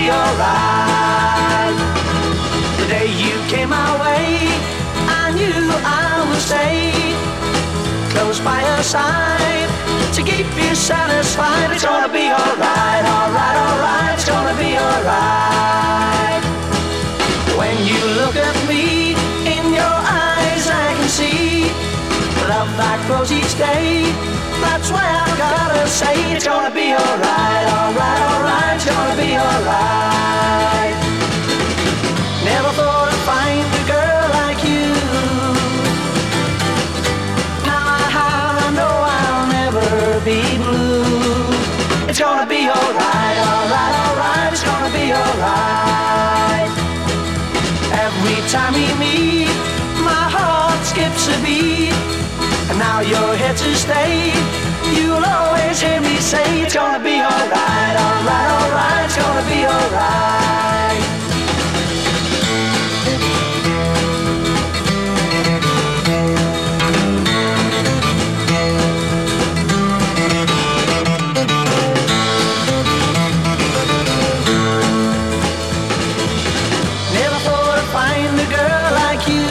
be alright. The day you came my way, I knew I would stay close by your side to keep you satisfied. It's gonna be alright, alright, alright. It's gonna be alright. When you look at me, in your eyes I can see love that grows each day. That's why I've gotta say it's gonna be alright, alright, alright. It's gonna be alright. Never thought I'd find a girl like you. Now I know I'll never be blue. It's gonna be alright, alright, alright. It's gonna be alright. Every time we meet, my heart skips a beat. And now you're here to stay. You'll always hear me say it's gonna be alright, alright, alright. It's gonna be alright. Never thought I'd find a girl like you.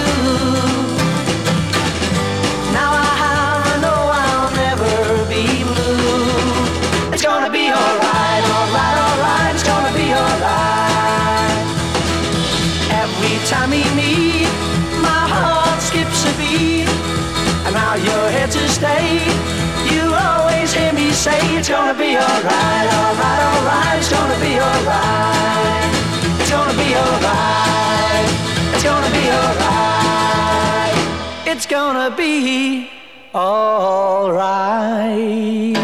It's gonna be alright, alright, alright. It's gonna be alright. Every time we meet, my heart skips a beat. And now you're here to stay. You always hear me say it's gonna be alright, alright, alright. It's gonna be alright. It's gonna be alright. It's gonna be alright. It's gonna be alright.